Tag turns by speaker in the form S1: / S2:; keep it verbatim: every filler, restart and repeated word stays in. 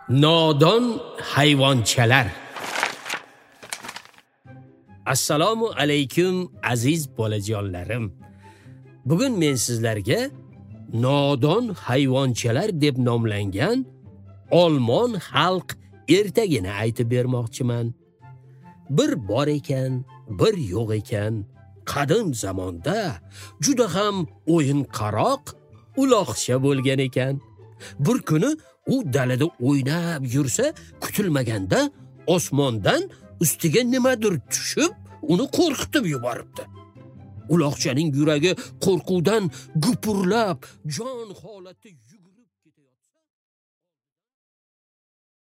S1: Nodon hayvonchalar. Assalomu alaykum aziz bolajonlarim. Bugun men sizlarga nodon hayvonchalar deb nomlangan olmon xalq ertagini aytib bermoqchiman. Bir bor ekan, bir yo'q ekan. Qadim zamonda juda ham o'yin qaroq, uloqcha bo'lgan ekan. Bir kuni u dalada o'ynab yursa, kutilmaganda osmondan ustiga nimadir tushib, uni qo'rqitib yuboribdi. Uloqchaning yuragi qo'rquvdan gupurlab, jon holatda